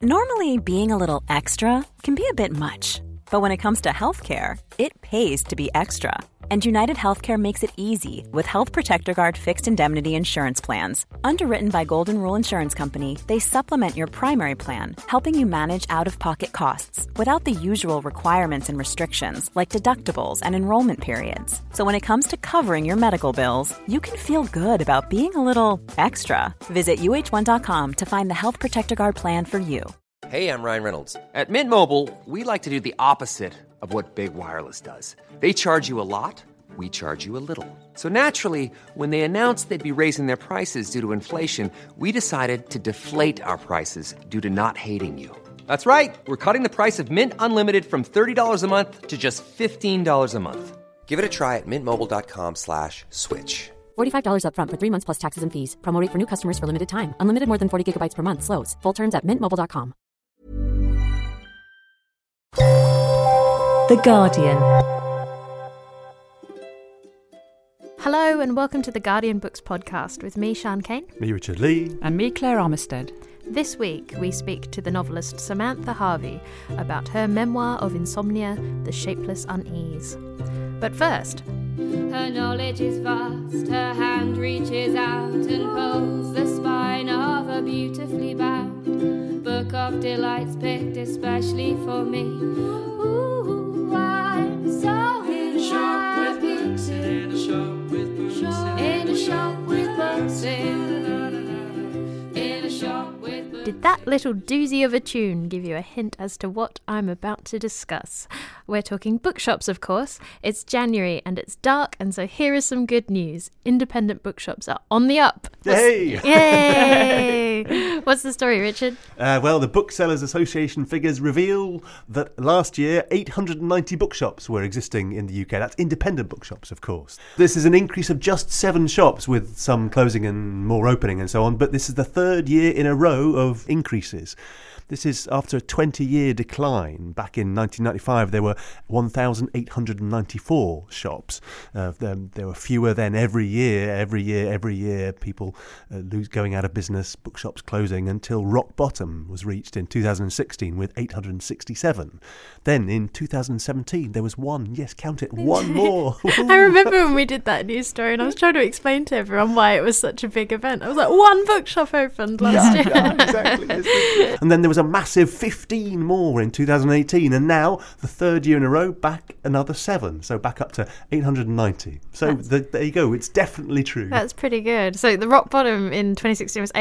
Normally, being a little extra can be a bit much, but when it comes to healthcare, it pays to be extra. And United Healthcare makes it easy with Health Protector Guard fixed indemnity insurance plans. Underwritten by Golden Rule Insurance Company, they supplement your primary plan, helping you manage out-of-pocket costs without the usual requirements and restrictions like deductibles and enrollment periods. So when it comes to covering your medical bills, you can feel good about being a little extra. Visit uh1.com to find the Health Protector Guard plan for you. Hey, I'm Ryan Reynolds. At Mint Mobile, we like to do the opposite of what Big Wireless does. They charge you a lot, we charge you a little. So naturally, when they announced they'd be raising their prices due to inflation, we decided to deflate our prices due to not hating you. That's right. We're cutting the price of Mint Unlimited from $30 a month to just $15 a month. Give it a try at mintmobile.com/switch. $45 up front for 3 months plus taxes and fees. Promo rate for new customers for limited time. Unlimited more than 40 gigabytes per month. Slows full terms at mintmobile.com. The Guardian. Hello and welcome to the Guardian Books podcast with me, Sian Cain. Me, Richard Lee. And me, Claire Armistead. This week we speak to the novelist Samantha Harvey about her memoir of insomnia, The Shapeless Unease. But first... Her knowledge is vast, her hand reaches out and pulls the spine of a beautifully bound book of delights picked especially for me. Ooh, I'm so in a shop with books in, a shop with books in a shop with books in a shop with books. Did that little doozy of a tune give you a hint as to what I'm about to discuss? We're talking bookshops, of course. It's January and it's dark, and so here is some good news. Independent bookshops are on the up. Yay! Yay! What's the story, Richard? Well, the Booksellers Association figures reveal that last year 890 bookshops were existing in the UK. That's independent bookshops, of course. This is an increase of just 7 shops, with some closing and more opening and so on, but this is the third year in a row of increases. This is after a 20-year decline. Back in 1995, there were 1,894 shops. There were fewer then every year. People going out of business, bookshops closing, until rock bottom was reached in 2016 with 867. Then in 2017, there was one. Yes, count it, one more. I remember when we did that news story and I was trying to explain to everyone why it was such a big event. I was like, one bookshop opened last year. Yeah, exactly. And then there was a massive 15 more in 2018, and now the third year in a row, back another 7, so back up to 890. So there you go, it's definitely true. That's pretty good. So the rock bottom in 2016 was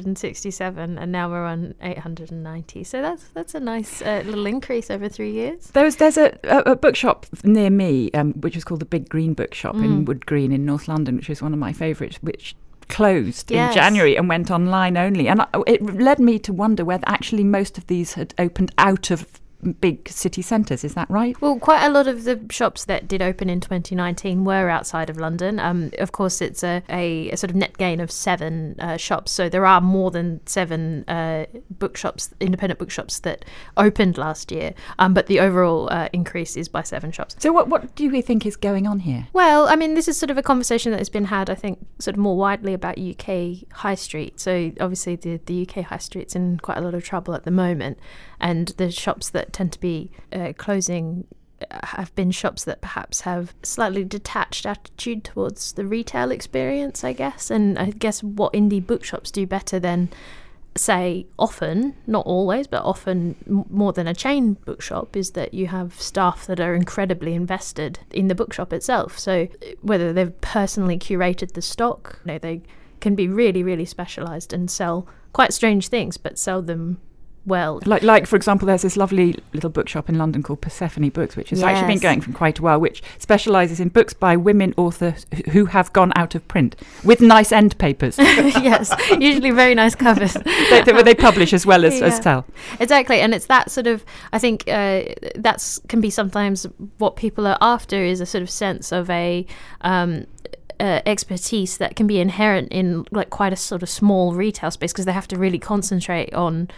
867, and now we're on 890. So that's a nice little increase over 3 years. There's a bookshop near me, which is called the Big Green Bookshop in Wood Green in North London, which is one of my favourites, which closed in January and went online only. And it led me to wonder whether actually most of these had opened out of big city centres. Is that right? Well, quite a lot of the shops that did open in 2019 were outside of London. Of course, it's a sort of net gain of 7 shops. So there are more than 7 bookshops, independent bookshops, that opened last year. But the overall increase is by 7 shops. So what do we think is going on here? Well, I mean, this is sort of a conversation that has been had, I think, sort of more widely about UK high street. So obviously the UK high street's in quite a lot of trouble at the moment. And the shops that tend to be closing have been shops that perhaps have slightly detached attitude towards the retail experience, I guess. And I guess what indie bookshops do better than, say, often, not always, but often more than a chain bookshop, is that you have staff that are incredibly invested in the bookshop itself. So whether they've personally curated the stock, they can be really, really specialised and sell quite strange things, but sell them well. Like for example, there's this lovely little bookshop in London called Persephone Books, which has actually been going for quite a while, which specialises in books by women authors who have gone out of print, with nice end papers. Yes, usually very nice covers. they publish as well as sell. Exactly, and it's that sort of, I think that's can be sometimes what people are after, is a sort of sense of a expertise that can be inherent in like quite a sort of small retail space, because they have to really concentrate on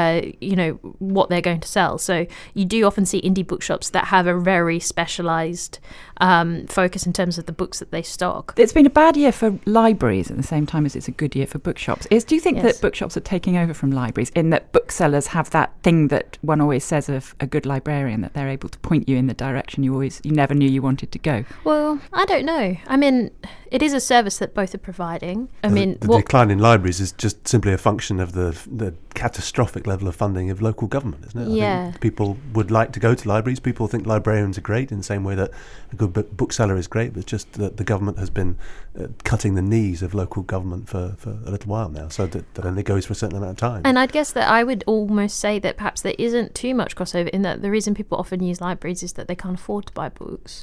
what they're going to sell. So you do often see indie bookshops that have a very specialised focus in terms of the books that they stock. It's been a bad year for libraries at the same time as it's a good year for bookshops. Do you think that bookshops are taking over from libraries, in that booksellers have that thing that one always says of a good librarian, that they're able to point you in the direction you never knew you wanted to go? Well, I don't know. I mean, it is a service that both are providing. The decline in libraries is just simply a function of the catastrophic level of funding of local government, isn't it? Yeah. I think people would like to go to libraries. People think librarians are great in the same way that a good bookseller is great, but it's just that the government has been cutting the knees of local government for a little while now, so that only goes for a certain amount of time. And I'd guess that I would almost say that perhaps there isn't too much crossover, in that the reason people often use libraries is that they can't afford to buy books.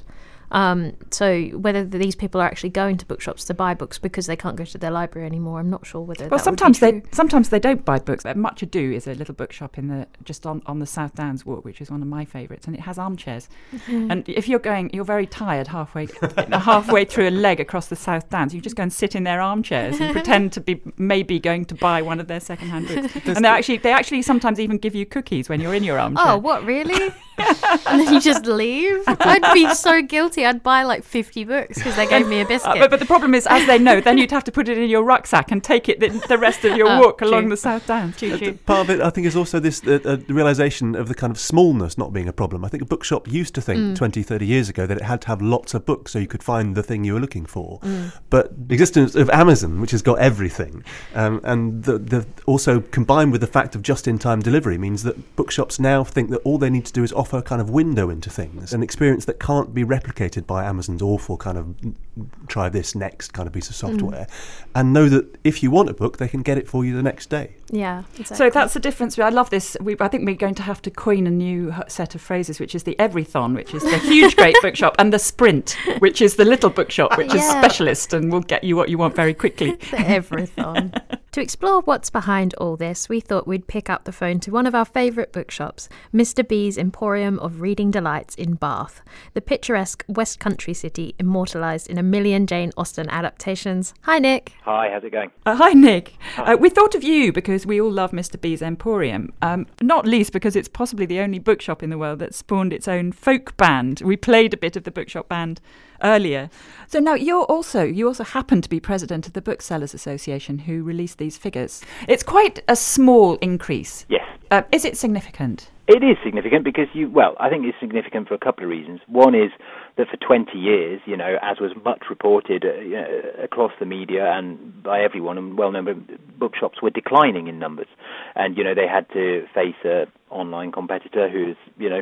So whether these people are actually going to bookshops to buy books because they can't go to their library anymore, I'm not sure whether. Well, that sometimes would be true. sometimes they don't buy books. Much Ado is a little bookshop just on the South Downs walk, which is one of my favourites, and it has armchairs. Mm-hmm. And if you're very tired halfway through a leg across the South Downs, you just go and sit in their armchairs and pretend to be maybe going to buy one of their second-hand books. And they actually sometimes even give you cookies when you're in your armchair. Oh, what, really? And then you just leave? I'd be so guilty. I'd buy like 50 books because they gave me a biscuit. But the problem is, as they know, then you'd have to put it in your rucksack and take it the rest of your walk along the South Downs. Part of it, I think, is also this realisation of the kind of smallness not being a problem. I think a bookshop used to think 20, 30 years ago that it had to have lots of books so you could find the thing you were looking for. But the existence of Amazon, which has got everything, and the also combined with the fact of just-in-time delivery, means that bookshops now think that all they need to do is offer a kind of window into things, an experience that can't be replicated by Amazon's awful kind of try this next kind of piece of software, and know that if you want a book, they can get it for you the next day. Yeah, exactly. So that's the difference. I love this. I think we're going to have to coin a new set of phrases, which is the Everython, which is the huge, great bookshop, and the Sprint, which is the little bookshop, which is specialist and will get you what you want very quickly. The Everython. To explore what's behind all this, we thought we'd pick up the phone to one of our favourite bookshops, Mr. B's Emporium of Reading Delights in Bath, the picturesque West Country city immortalised in a million Jane Austen adaptations. Hi, Nick. Hi, how's it going? Hi, Nick. We thought of you because we all love Mr. B's Emporium, not least because it's possibly the only bookshop in the world that spawned its own folk band. We played a bit of the bookshop band earlier. So now you also happen to be president of the Booksellers Association, who released these figures. It's quite a small increase. Yes. Is it significant? It is significant because I think it's significant for a couple of reasons. One is that for 20 years, as was much reported across the media and by everyone, and well-known, bookshops were declining in numbers. And, they had to face an online competitor who's,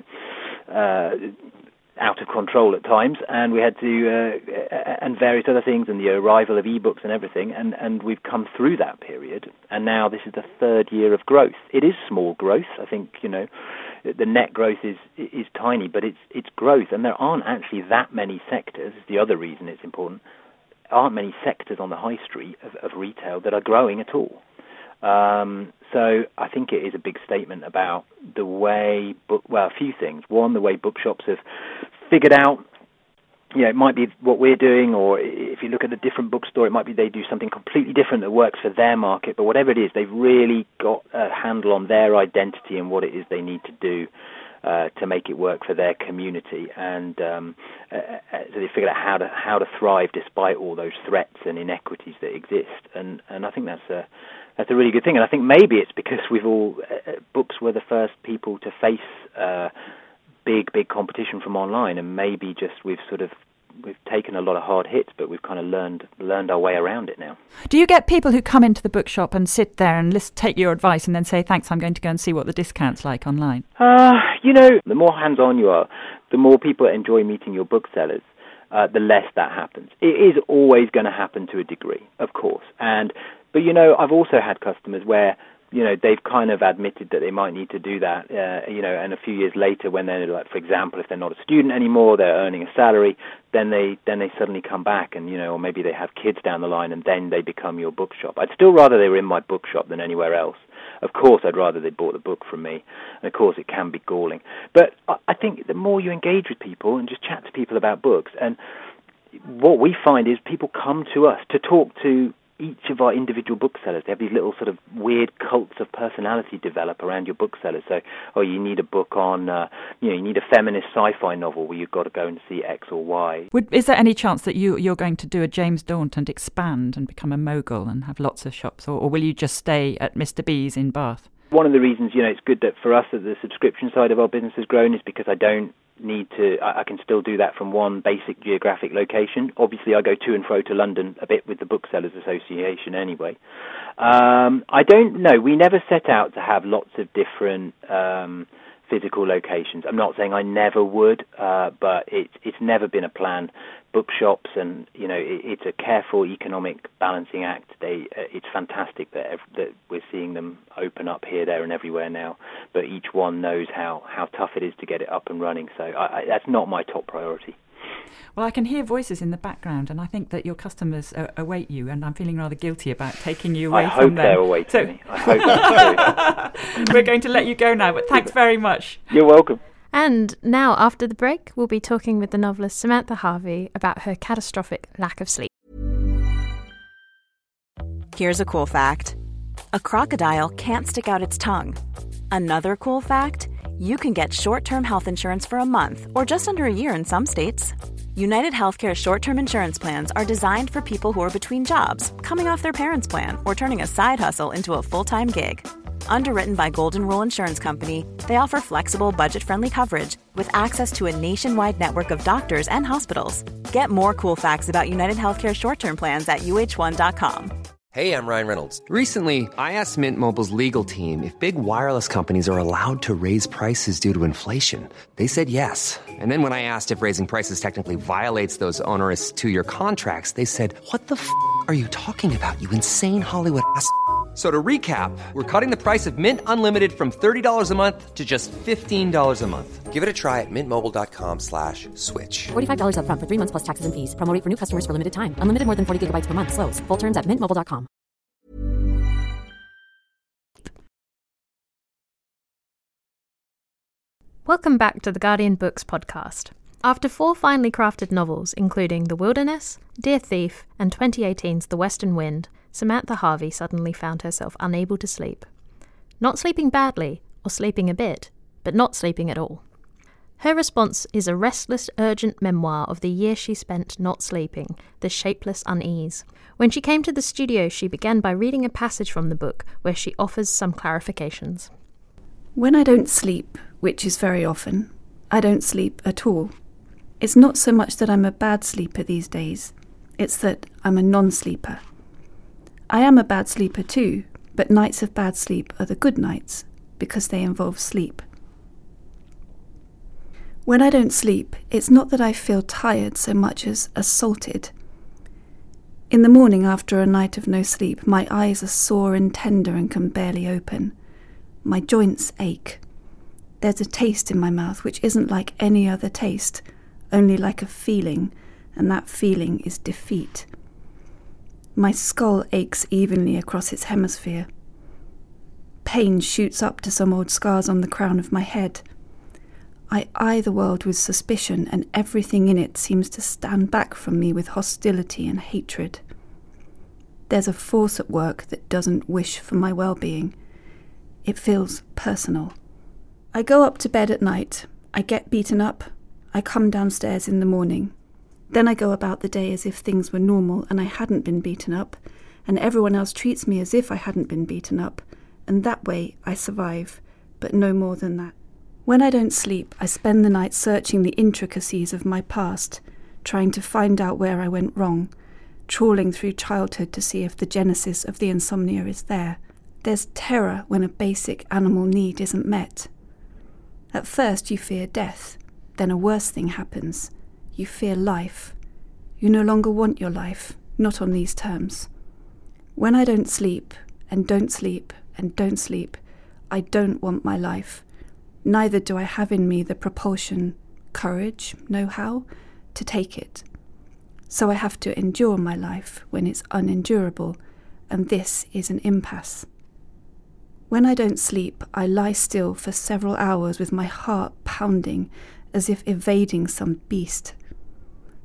out of control at times, and we had to, and various other things, and the arrival of ebooks and everything, and we've come through that period, and now this is the third year of growth. It is small growth. I think, the net growth is tiny, but it's growth, and there aren't actually that many sectors. The other reason it's important, aren't many sectors on the high street of retail that are growing at all. So I think it is a big statement about the way a few things. One, the way bookshops have figured out, it might be what we're doing, or if you look at a different bookstore, it might be they do something completely different that works for their market. But whatever it is, they've really got a handle on their identity and what it is they need to do to make it work for their community, and so they figured out how to thrive despite all those threats and inequities that exist. And I think that's a really good thing. And I think maybe it's because we've all books were the first people to face big competition from online, and maybe just we've taken a lot of hard hits, but we've kind of learned our way around it now. Do you get people who come into the bookshop and sit there and take your advice and then say, thanks, I'm going to go and see what the discount's like online? The more hands-on you are, the more people enjoy meeting your booksellers, the less that happens. It is always going to happen to a degree, of course. But I've also had customers where, they've kind of admitted that they might need to do that, and a few years later when they're, like, for example, if they're not a student anymore, they're earning a salary, then they suddenly come back and, or maybe they have kids down the line and then they become your bookshop. I'd still rather they were in my bookshop than anywhere else. Of course, I'd rather they bought the book from me, and of course it can be galling. But I think the more you engage with people and just chat to people about books, and what we find is people come to us to talk to each of our individual booksellers. They have these little sort of weird cults of personality develop around your booksellers. So, you need a book on, you need a feminist sci-fi novel where you've got to go and see X or Y. Is there any chance that you're going to do a James Daunt and expand and become a mogul and have lots of shops, or will you just stay at Mr. B's in Bath? One of the reasons, it's good that for us that the subscription side of our business has grown is because I don't need to, I can still do that from one basic geographic location. Obviously, I go to and fro to London a bit with the Booksellers Association anyway. I don't know. We never set out to have lots of different physical locations. I'm not saying I never would, but it's never been a plan. Bookshops, and it's a careful economic balancing act. It's fantastic that we're seeing them open up here, there, and everywhere now. But each one knows how tough it is to get it up and running. So that's not my top priority. Well, I can hear voices in the background, and I think that your customers await you, and I'm feeling rather guilty about taking you away from them. I hope they're awaiting me. I hope they do. We're going to let you go now, but thanks very much. You're welcome. And now, after the break, we'll be talking with the novelist Samantha Harvey about her catastrophic lack of sleep. Here's a cool fact. A crocodile can't stick out its tongue. Another cool fact, you can get short-term health insurance for a month or just under a year in some states. United Healthcare short-term insurance plans are designed for people who are between jobs, coming off their parents' plan, or turning a side hustle into a full-time gig. Underwritten by Golden Rule Insurance Company, they offer flexible, budget-friendly coverage with access to a nationwide network of doctors and hospitals. Get more cool facts about United Healthcare short-term plans at uh1.com. Hey, I'm Ryan Reynolds. Recently, I asked Mint Mobile's legal team if big wireless companies are allowed to raise prices due to inflation. They said yes. And then when I asked if raising prices technically violates those onerous 2-year contracts, they said, "What the f*** are you talking about, you insane Hollywood ass?" So to recap, we're cutting the price of Mint Unlimited from $30 a month to just $15 a month. Give it a try at mintmobile.com/switch. $45 up front for 3 months plus taxes and fees. Promo rate for new customers for limited time. Unlimited more than 40 gigabytes per month. Slows full terms at mintmobile.com. Welcome back to the Guardian Books podcast. After 4 finely crafted novels, including The Wilderness, Dear Thief, and 2018's The Western Wind, Samantha Harvey suddenly found herself unable to sleep. Not sleeping badly, or sleeping a bit, but not sleeping at all. Her response is a restless, urgent memoir of the year she spent not sleeping, the shapeless unease. When she came to the studio, she began by reading a passage from the book where she offers some clarifications. When I don't sleep, which is very often, I don't sleep at all. It's not so much that I'm a bad sleeper these days, it's that I'm a non-sleeper. I am a bad sleeper too, but nights of bad sleep are the good nights, because they involve sleep. When I don't sleep, it's not that I feel tired so much as assaulted. In the morning after a night of no sleep, my eyes are sore and tender and can barely open. My joints ache. There's a taste in my mouth which isn't like any other taste, only like a feeling, and that feeling is defeat. My skull aches evenly across its hemisphere. Pain shoots up to some old scars on the crown of my head. I eye the world with suspicion, and everything in it seems to stand back from me with hostility and hatred. There's a force at work that doesn't wish for my well-being. It feels personal. I go up to bed at night. I get beaten up. I come downstairs in the morning. Then I go about the day as if things were normal and I hadn't been beaten up, and everyone else treats me as if I hadn't been beaten up, and that way I survive, but no more than that. When I don't sleep, I spend the night searching the intricacies of my past, trying to find out where I went wrong, trawling through childhood to see if the genesis of the insomnia is there. There's terror when a basic animal need isn't met. At first you fear death, then a worse thing happens. You fear life. You no longer want your life, not on these terms. When I don't sleep, and don't sleep, and don't sleep, I don't want my life. Neither do I have in me the propulsion, courage, know-how, to take it. So I have to endure my life when it's unendurable, and this is an impasse. When I don't sleep, I lie still for several hours with my heart pounding as if evading some beast.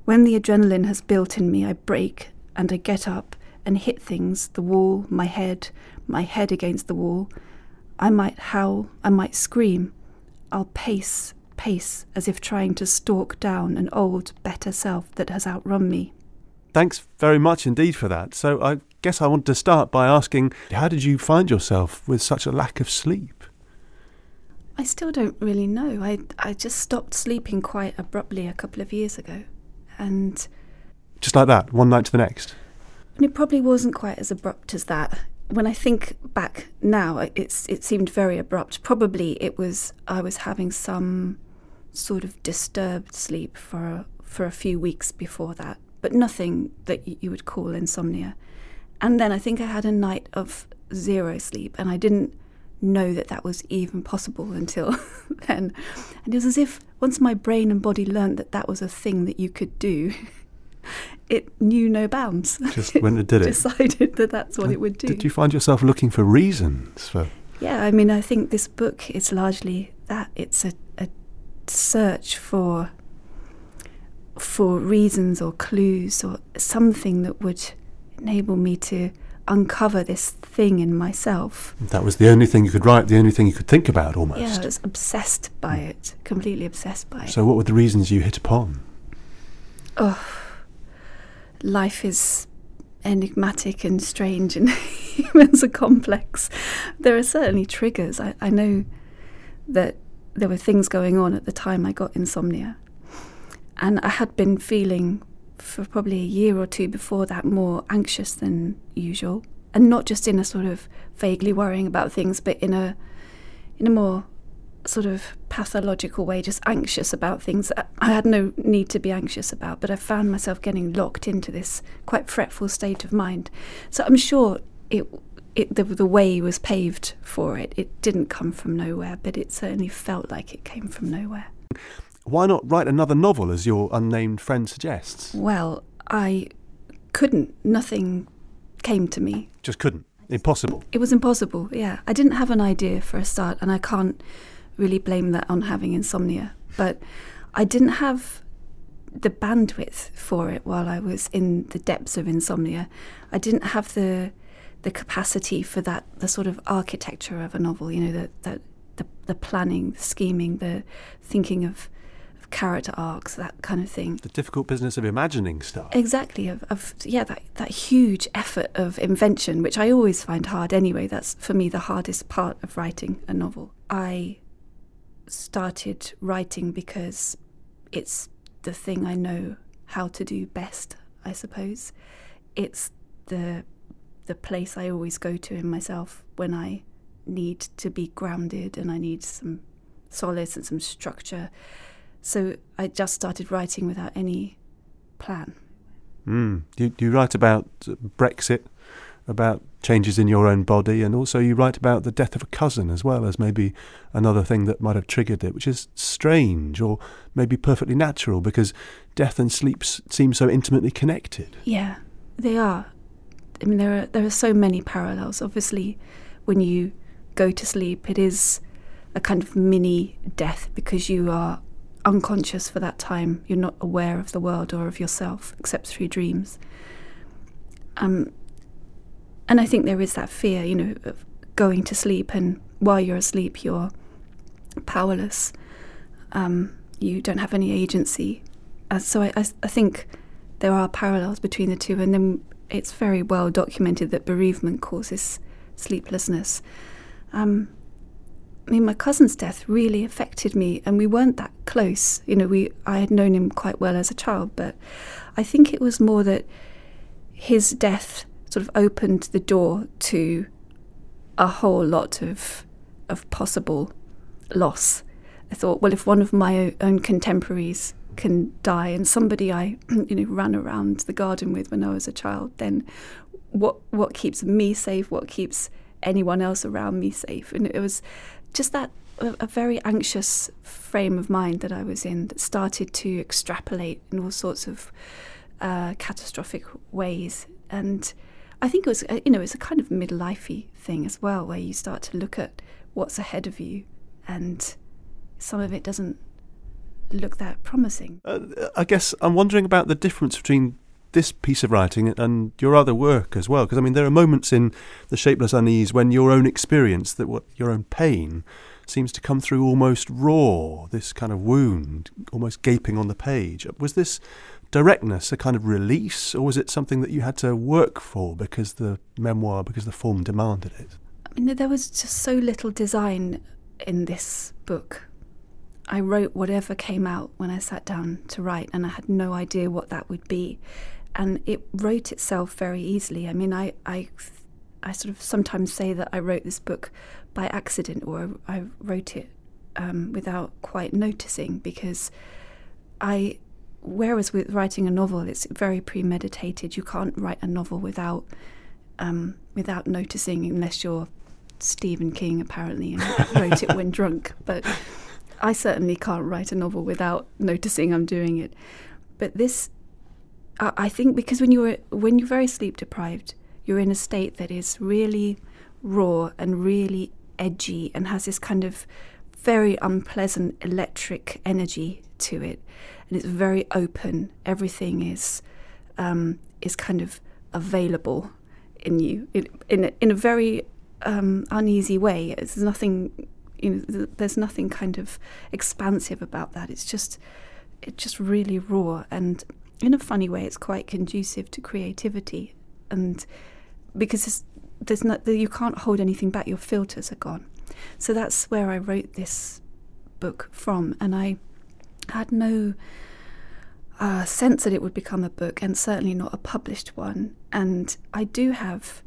When the adrenaline has built in me, I break and I get up and hit things, the wall, my head against the wall. I might howl, I might scream. I'll pace as if trying to stalk down an old, better self that has outrun me. Thanks very much indeed for that. So I guess I want to start by asking, how did you find yourself with such a lack of sleep? I still don't really know. I just stopped sleeping quite abruptly a couple of years ago. And just like that, one night to the next? And it probably wasn't quite as abrupt as that. When I think back now, it seemed very abrupt. Probably I was having some sort of disturbed sleep for a few weeks before that, but nothing that you would call insomnia. And then I think I had a night of 0 sleep, and I didn't know that was even possible until then. And it was as if once my brain and body learned that was a thing that you could do, it knew no bounds. Just when it did it. Decided that's what it would do. Did you find yourself looking for reasons for? Yeah, I mean, I think this book is largely that. It's a search for reasons or clues or something that would enable me to uncover this thing in myself. That was the only thing you could write, the only thing you could think about almost. Yeah, I was obsessed by it, completely obsessed by it. So what were the reasons you hit upon? Oh, life is enigmatic and strange and humans are complex. There are certainly triggers. I know that there were things going on at the time I got insomnia. And I had been feeling for probably a year or two before that more anxious than usual, and not just in a sort of vaguely worrying about things, but in a more sort of pathological way, just anxious about things that I had no need to be anxious about, but I found myself getting locked into this quite fretful state of mind. So I'm sure the way was paved for it. It didn't come from nowhere, but it certainly felt like it came from nowhere. Why not write another novel, as your unnamed friend suggests? Well, I couldn't. Nothing came to me. Just couldn't? Impossible? It was impossible, yeah. I didn't have an idea for a start, and I can't really blame that on having insomnia. But I didn't have the bandwidth for it while I was in the depths of insomnia. I didn't have the capacity for that, the sort of architecture of a novel, you know, the planning, the scheming, the thinking of character arcs, that kind of thing. The difficult business of imagining stuff. Exactly, that huge effort of invention, which I always find hard anyway. That's, for me, the hardest part of writing a novel. I started writing because it's the thing I know how to do best, I suppose. It's the place I always go to in myself when I need to be grounded and I need some solace and some structure. So I just started writing without any plan. You write about Brexit, about changes in your own body, and also you write about the death of a cousin as well as maybe another thing that might have triggered it, which is strange or maybe perfectly natural because death and sleep seem so intimately connected. Yeah, they are. I mean, there are so many parallels. Obviously, when you go to sleep, it is a kind of mini death because you are unconscious for that time. You're not aware of the world or of yourself except through dreams. And I think there is that fear, you know, of going to sleep, and while you're asleep, you're powerless. You don't have any agency. So I think there are parallels between the two, and then it's very well documented that bereavement causes sleeplessness. I mean, my cousin's death really affected me, and we weren't that close. You know, I had known him quite well as a child, but I think it was more that his death sort of opened the door to a whole lot of possible loss. I thought, well, if one of my own contemporaries can die, and somebody I ran around the garden with when I was a child, then what keeps me safe? What keeps anyone else around me safe? And it was just that a very anxious frame of mind that I was in that started to extrapolate in all sorts of catastrophic ways. And I think it was, it's a kind of midlifey thing as well, where you start to look at what's ahead of you, and some of it doesn't look that promising. I guess I'm wondering about the difference between this piece of writing and your other work as well, because I mean there are moments in The Shapeless Unease when your own experience, your own pain, seems to come through almost raw, this kind of wound, almost gaping on the page. Was this directness a kind of release, or was it something that you had to work for because the form demanded it? I mean, there was just so little design in this book. I wrote whatever came out when I sat down to write, and I had no idea what that would be. And it wrote itself very easily. I mean, I sort of sometimes say that I wrote this book by accident, or I wrote it without quite noticing, because whereas with writing a novel, it's very premeditated. You can't write a novel without noticing, unless you're Stephen King, apparently, and wrote it when drunk. But I certainly can't write a novel without noticing I'm doing it. But this, I think, because when you're very sleep deprived, you're in a state that is really raw and really edgy and has this kind of very unpleasant electric energy to it, and it's very open. Everything is kind of available in you in a very uneasy way. It's nothing. There's nothing kind of expansive about that. It's just really raw, and in a funny way, it's quite conducive to creativity. And because you can't hold anything back, your filters are gone. So that's where I wrote this book from, and I had no sense that it would become a book, and certainly not a published one. And I do have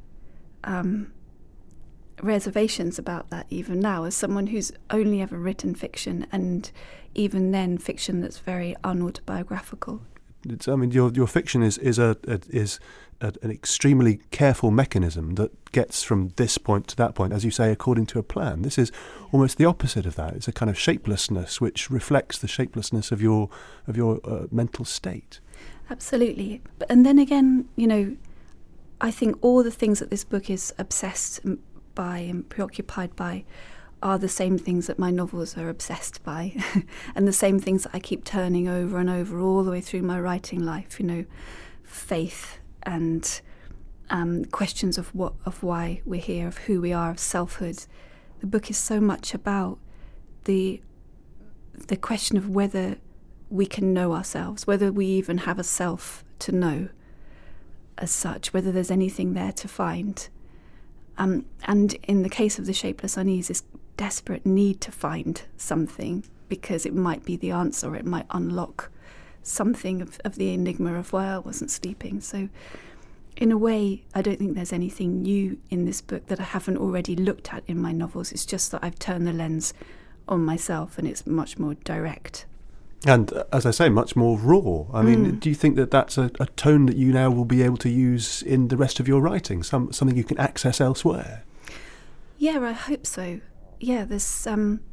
reservations about that even now, as someone who's only ever written fiction, and even then fiction that's very unautobiographical. Your fiction is an extremely careful mechanism that gets from this point to that point, as you say, according to a plan. This is almost the opposite of that. It's a kind of shapelessness which reflects the shapelessness of your mental state. Absolutely. And then again, I think all the things that this book is obsessed by and preoccupied by are the same things that my novels are obsessed by, and the same things that I keep turning over and over all the way through my writing life. Faith and questions of why we're here, of who we are, of selfhood. The book is so much about the question of whether we can know ourselves, whether we even have a self to know as such, whether there's anything there to find. And in the case of The Shapeless Unease, this desperate need to find something, because it might be the answer, or it might unlock something of the enigma of why I wasn't sleeping. So in a way, I don't think there's anything new in this book that I haven't already looked at in my novels. It's just that I've turned the lens on myself, and it's much more direct. And, as I say, much more raw. I mean, do you think that that's a tone that you now will be able to use in the rest of your writing, something you can access elsewhere? Yeah, I hope so. Yeah, there's something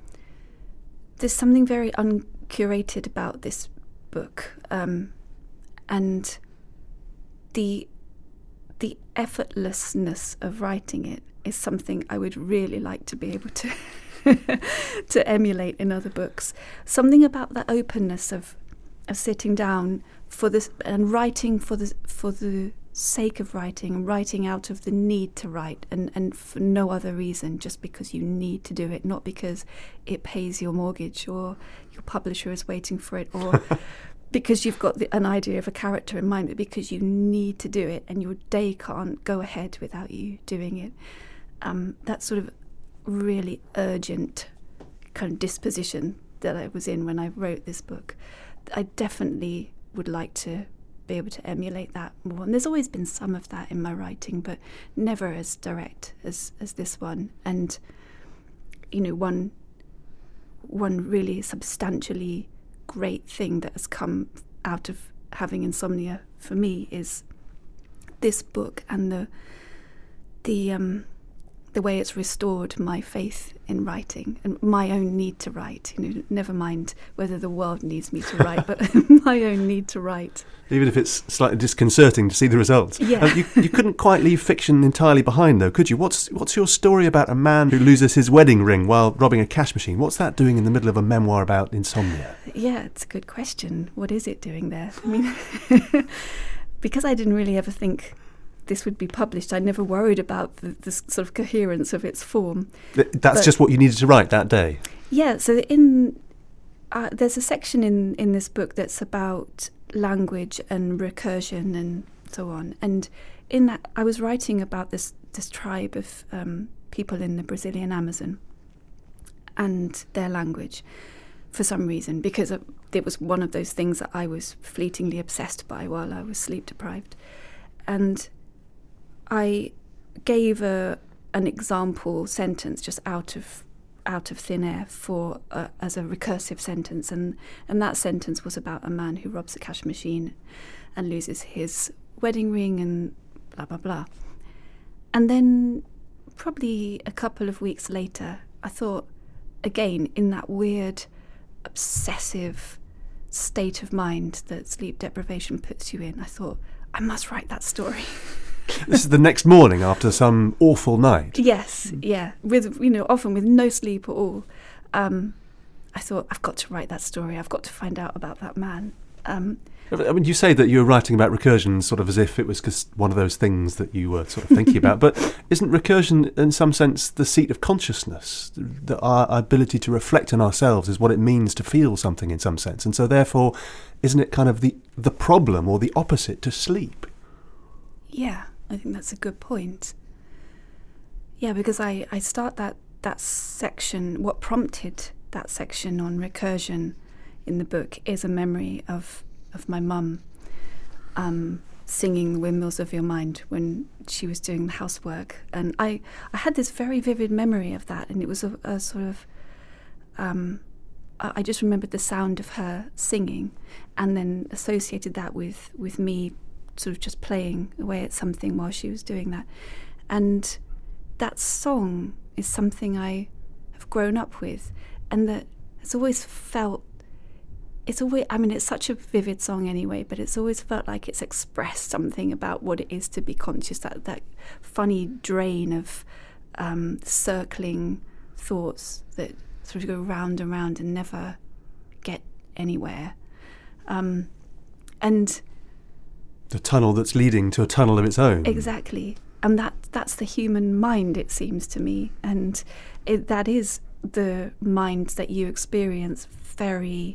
very uncurated about this book, and the effortlessness of writing it is something I would really like to be able to to emulate in other books. Something about the openness of sitting down for this and writing for the sake of writing, and writing out of the need to write, and for no other reason, just because you need to do it, not because it pays your mortgage or your publisher is waiting for it, or because you've got an idea of a character in mind, but because you need to do it and your day can't go ahead without you doing it. That sort of really urgent kind of disposition that I was in when I wrote this book, I definitely would like to be able to emulate that more. And there's always been some of that in my writing, but never as direct as this one. And one really substantially great thing that has come out of having insomnia for me is this book, and the the way it's restored my faith in writing and my own need to write. Never mind whether the world needs me to write, but my own need to write. Even if it's slightly disconcerting to see the results. Yeah. You couldn't quite leave fiction entirely behind, though, could you? What's your story about a man who loses his wedding ring while robbing a cash machine? What's that doing in the middle of a memoir about insomnia? Yeah, it's a good question. What is it doing there? I mean, because I didn't really ever think this would be published, I never worried about the sort of coherence of its form. That's just what you needed to write that day? Yeah, so there's a section in this book that's about language and recursion and so on. And in that, I was writing about this tribe of people in the Brazilian Amazon and their language for some reason, because it was one of those things that I was fleetingly obsessed by while I was sleep deprived. And I gave an example sentence just out of thin air as a recursive sentence, and that sentence was about a man who robs a cash machine and loses his wedding ring and blah blah blah. And then probably a couple of weeks later, I thought, again, in that weird obsessive state of mind that sleep deprivation puts you in, I thought, I must write that story. This is the next morning after some awful night. Yes, yeah, with often with no sleep at all. I thought, I've got to write that story. I've got to find out about that man. I mean, you say that you're writing about recursion sort of as if it was just one of those things that you were sort of thinking about, but isn't recursion in some sense the seat of consciousness? That our ability to reflect on ourselves is what it means to feel something in some sense, and so therefore, isn't it kind of the problem or the opposite to sleep? Yeah, I think that's a good point. Yeah, because I start that section, what prompted that section on recursion in the book is a memory of my mum singing The Windmills of Your Mind when she was doing the housework. And I had this very vivid memory of that, and it was a sort of... I just remembered the sound of her singing and then associated that with me sort of just playing away at something while she was doing that. And that song is something I have grown up with, and that has always felt... it's such a vivid song anyway, but it's always felt like it's expressed something about what it is to be conscious, that funny drain of circling thoughts that sort of go round and round and never get anywhere. And the tunnel that's leading to a tunnel of its own. Exactly. And that's the human mind, it seems to me. And that is the mind that you experience very...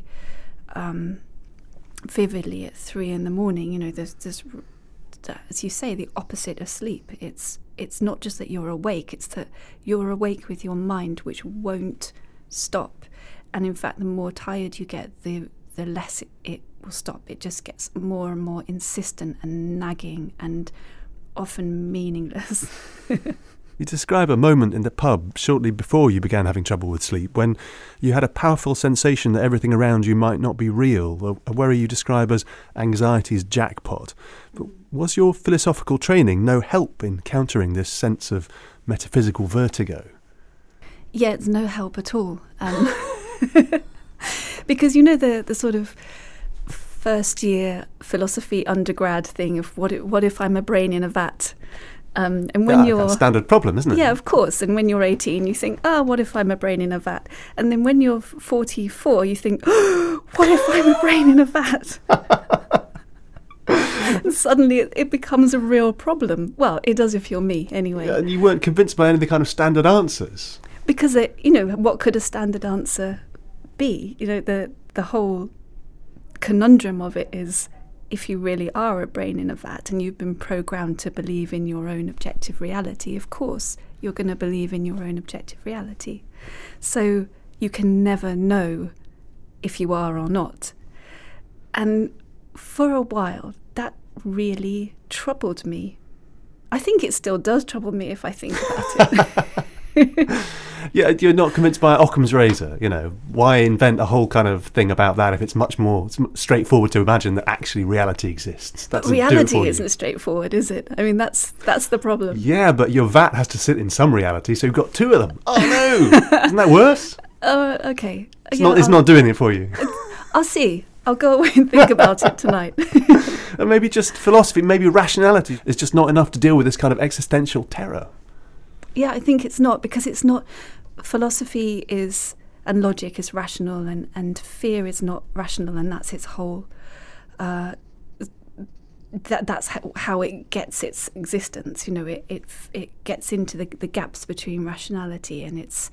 vividly at 3 a.m. There's as you say, the opposite of sleep. It's not just that you're awake, it's that you're awake with your mind, which won't stop. And in fact, the more tired you get, the less it will stop. It just gets more and more insistent and nagging and often meaningless. You describe a moment in the pub shortly before you began having trouble with sleep, when you had a powerful sensation that everything around you might not be real, a worry you describe as anxiety's jackpot. But was your philosophical training no help in countering this sense of metaphysical vertigo? Yeah, it's no help at all. Because the sort of first year philosophy undergrad thing of what if I'm a brain in a vat? And when you're that's a standard problem, isn't it? Yeah, of course. And when you're 18, you think, what if I'm a brain in a vat? And then when you're 44, you think, what if I'm a brain in a vat? And suddenly it becomes a real problem. Well, it does if you're me, anyway. Yeah, and you weren't convinced by any of the kind of standard answers. Because, what could a standard answer be? The whole conundrum of it is, if you really are a brain in a vat and you've been programmed to believe in your own objective reality, of course you're going to believe in your own objective reality. So you can never know if you are or not. And for a while, that really troubled me. I think it still does trouble me if I think about Yeah, you're not convinced by Occam's razor, you know. Why invent a whole kind of thing about that if it's much more straightforward to imagine that actually reality exists? But reality isn't straightforward, is it? I mean, that's the problem. Yeah, but your vat has to sit in some reality, so you've got two of them. Oh no! Isn't that worse? Okay. It's not doing it for you. I'll see. I'll go away and think about it tonight. And maybe just philosophy, maybe rationality is just not enough to deal with this kind of existential terror. Yeah, I think it's not, because it's not. Philosophy is, and logic is rational, and fear is not rational, and that's its whole. That's how it gets its existence. You know, it gets into the gaps between rationality and its.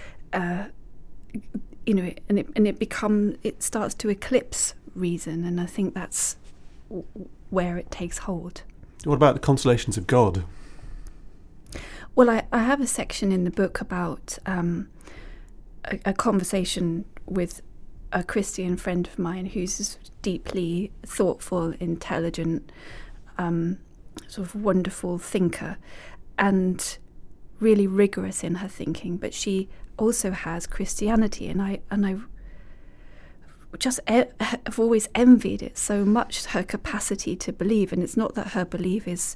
You know, it starts to eclipse reason, and I think that's where it takes hold. What about the consolations of God? Well, I have a section in the book about a conversation with a Christian friend of mine who's deeply thoughtful, intelligent, sort of wonderful thinker, and really rigorous in her thinking. But she also has Christianity, and I just have always envied it so much, her capacity to believe. And it's not that her belief is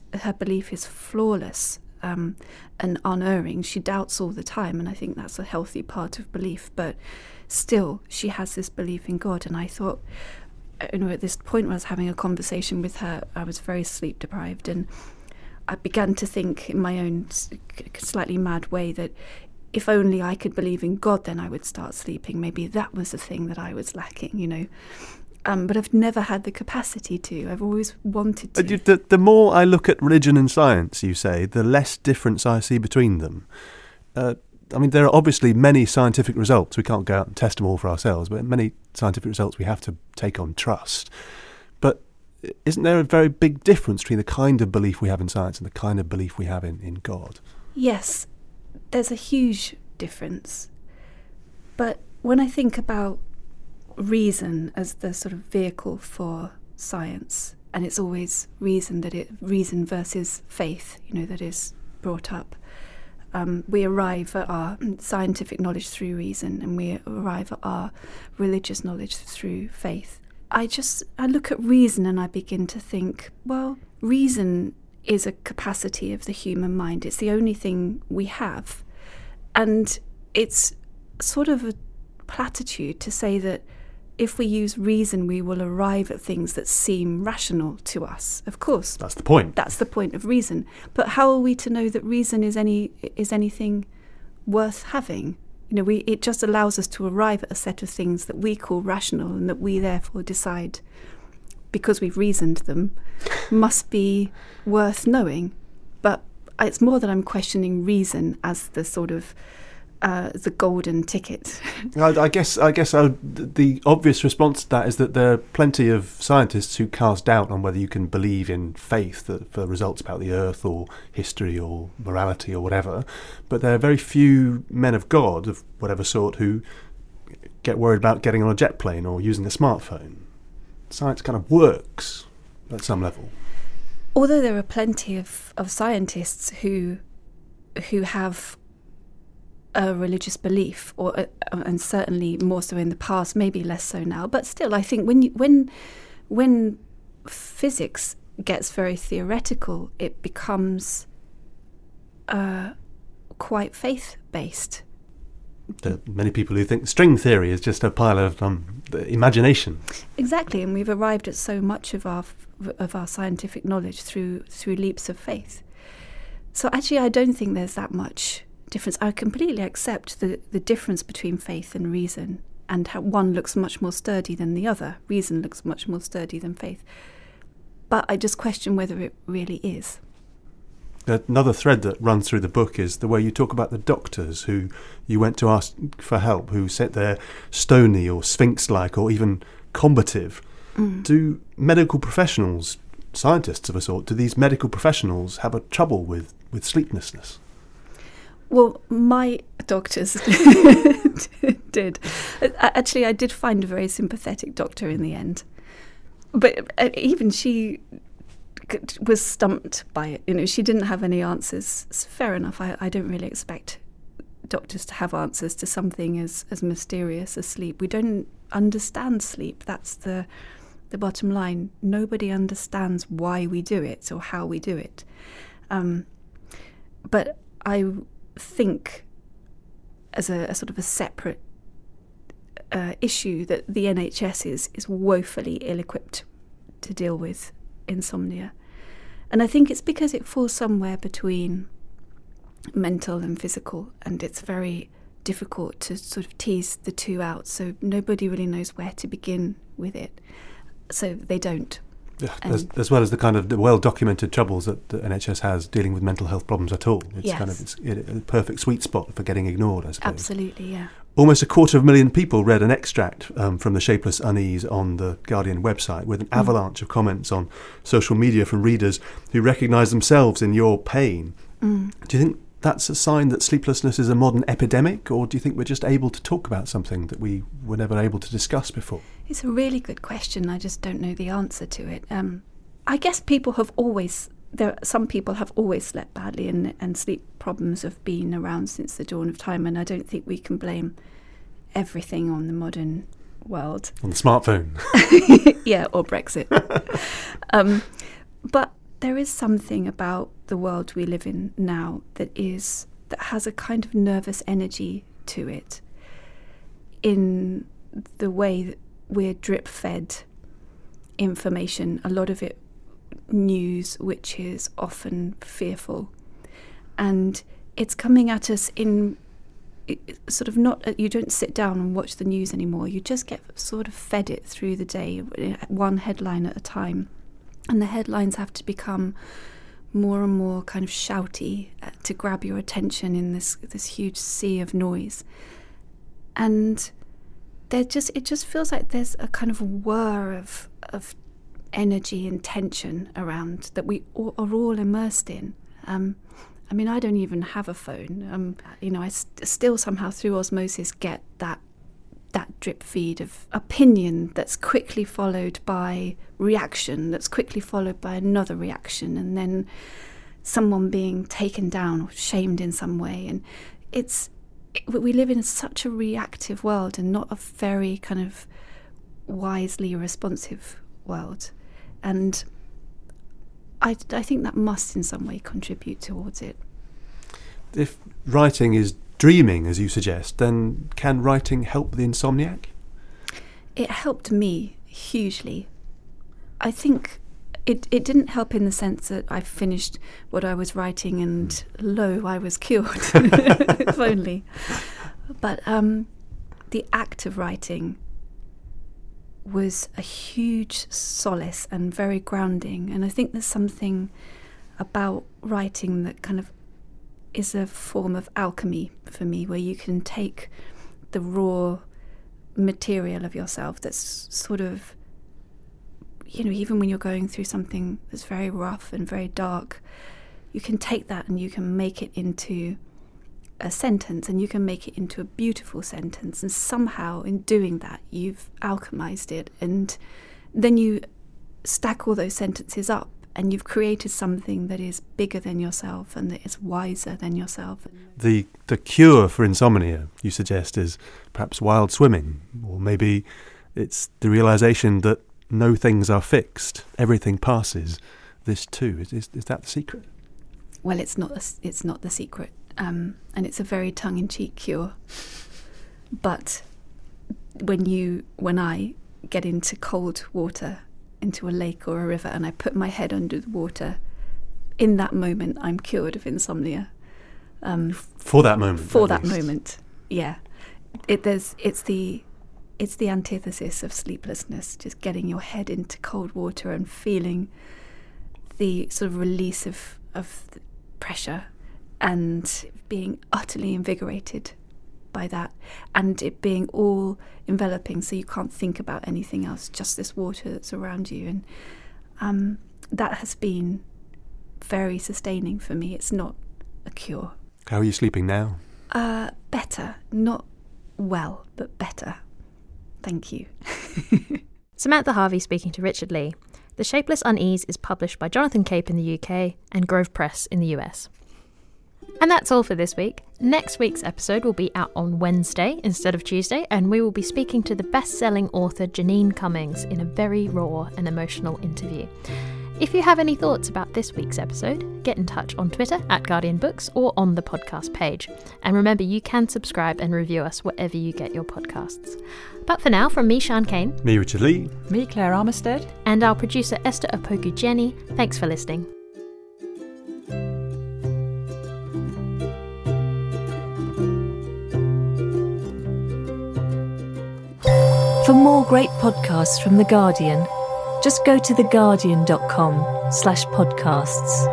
flawless and unerring. She doubts all the time, and I think that's a healthy part of belief, but still she has this belief in God. And I thought, you know, at this point when I was having a conversation with her, I was very sleep deprived, and I began to think in my own slightly mad way that if only I could believe in God, then I would start sleeping. Maybe that was the thing that I was lacking, you know. But I've never had the capacity to. I've always wanted to. The more I look at religion and science, you say, the less difference I see between them. I mean, there are obviously many scientific results. We can't go out and test them all for ourselves, but many scientific results we have to take on trust. But isn't there a very big difference between the kind of belief we have in science and the kind of belief we have in God? Yes, there's a huge difference. But when I think about reason as the sort of vehicle for science, and it's always reason versus faith, you know, that is brought up. We arrive at our scientific knowledge through reason, and we arrive at our religious knowledge through faith. I look at reason and I begin to think, well, reason is a capacity of the human mind. It's the only thing we have. And it's sort of a platitude to say that if we use reason, we will arrive at things that seem rational to us. Of course. That's the point. That's the point of reason. But how are we to know that reason is anything worth having? You know, it just allows us to arrive at a set of things that we call rational, and that we therefore decide, because we've reasoned them, must be worth knowing. But it's more that I'm questioning reason as the sort of the golden ticket. I guess the obvious response to that is that there are plenty of scientists who cast doubt on whether you can believe in faith for results about the earth or history or morality or whatever, but there are very few men of God of whatever sort who get worried about getting on a jet plane or using a smartphone. Science kind of works at some level. Although there are plenty of scientists who have a religious belief, and certainly more so in the past, maybe less so now, but still, I think when physics gets very theoretical, it becomes quite faith-based. There are many people who think string theory is just a pile of imagination. Exactly, and we've arrived at so much of our scientific knowledge through leaps of faith. So actually, I don't think there's that much difference. I completely accept the difference between faith and reason, and how one looks much more sturdy than the other. Reason looks much more sturdy than faith. But I just question whether it really is. Another thread that runs through the book is the way you talk about the doctors who you went to ask for help, who said they're stony or sphinx-like or even combative. Do medical professionals, scientists of a sort, do these medical professionals have a trouble with sleeplessness? Well, my doctors did. Actually, I did find a very sympathetic doctor in the end. But even she was stumped by it. You know, she didn't have any answers. It's fair enough. I don't really expect doctors to have answers to something as mysterious as sleep. We don't understand sleep. That's the bottom line. Nobody understands why we do it or how we do it. But I think as a sort of a separate issue that the NHS is woefully ill-equipped to deal with insomnia. And I think it's because it falls somewhere between mental and physical, and it's very difficult to sort of tease the two out, so nobody really knows where to begin with it. So they don't. Yeah, as well as the kind of the well-documented troubles that the NHS has dealing with mental health problems at all. It's kind of a perfect sweet spot for getting ignored, I suppose. Absolutely, yeah. Almost 250,000 people read an extract from The Shapeless Unease on the Guardian website, with an avalanche of comments on social media from readers who recognise themselves in your pain. Do you think that's a sign that sleeplessness is a modern epidemic, or do you think we're just able to talk about something that we were never able to discuss before? It's a really good question. I just don't know the answer to it. I guess some people have always slept badly, and sleep problems have been around since the dawn of time, and I don't think we can blame everything on the modern world. On the smartphone. Yeah, or Brexit. But there is something about the world we live in now that has a kind of nervous energy to it, in the way that we're drip-fed information, a lot of it news, which is often fearful. And it's coming at us in sort of not, you don't sit down and watch the news anymore. You just get sort of fed it through the day, one headline at a time. And the headlines have to become more and more kind of shouty to grab your attention in this huge sea of noise. And it just feels like there's a kind of whir of energy and tension around that we are all immersed in. I mean, I don't even have a phone. I still somehow through osmosis get that drip feed of opinion that's quickly followed by reaction, that's quickly followed by another reaction, and then someone being taken down or shamed in some way. And we live in such a reactive world and not a very kind of wisely responsive world. And I think that must in some way contribute towards it. If writing is dreaming, as you suggest, then can writing help the insomniac? It helped me hugely. I think it didn't help in the sense that I finished what I was writing and lo, I was cured, if only. But the act of writing was a huge solace and very grounding. And I think there's something about writing that kind of is a form of alchemy for me, where you can take the raw material of yourself that's sort of, even when you're going through something that's very rough and very dark, you can take that and you can make it into a sentence, and you can make it into a beautiful sentence, and somehow in doing that you've alchemized it, and then you stack all those sentences up and you've created something that is bigger than yourself and that is wiser than yourself. The cure for insomnia, you suggest, is perhaps wild swimming, or maybe it's the realisation that no things are fixed, everything passes. This too, is that the secret? Well, it's not the secret, and it's a very tongue-in-cheek cure. But when I get into cold water, into a lake or a river, and I put my head under the water, in that moment I'm cured of insomnia. For that moment. For that moment, yeah. It's the antithesis of sleeplessness, just getting your head into cold water and feeling the sort of release of the pressure and being utterly invigorated by that, and it being all enveloping, so you can't think about anything else, just this water that's around you. And that has been very sustaining for me. It's not a cure. How are you sleeping now? Better. Not well, but better. Thank you. Samantha Harvey speaking to Richard Lee. The Shapeless Unease is published by Jonathan Cape in the UK and Grove Press in the US. And that's all for this week. Next week's episode will be out on Wednesday instead of Tuesday, and we will be speaking to the best-selling author Janine Cummings in a very raw and emotional interview. If you have any thoughts about this week's episode, get in touch on Twitter @GuardianBooks or on the podcast page. And remember, you can subscribe and review us wherever you get your podcasts. But for now, from me, Sian Cain. Me, Richard Lee. Me, Claire Armistead. And our producer, Esther Opoku-Jenny. Thanks for listening. For more great podcasts from The Guardian, just go to theguardian.com/podcasts.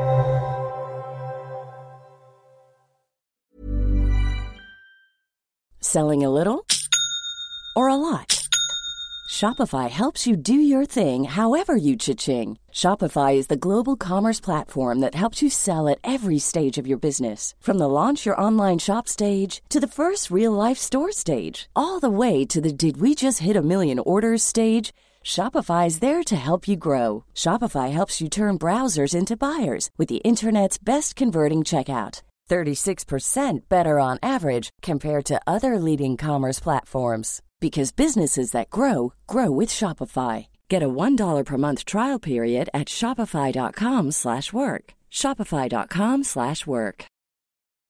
Selling a little or a lot? Shopify helps you do your thing however you cha-ching. Shopify is the global commerce platform that helps you sell at every stage of your business. From the launch your online shop stage to the first real-life store stage, all the way to the did we just hit a million orders stage. Shopify is there to help you grow. Shopify helps you turn browsers into buyers with the internet's best converting checkout. 36% better on average compared to other leading commerce platforms. Because businesses that grow, grow with Shopify. Get a $1 per month trial period at shopify.com/work. Shopify.com/work.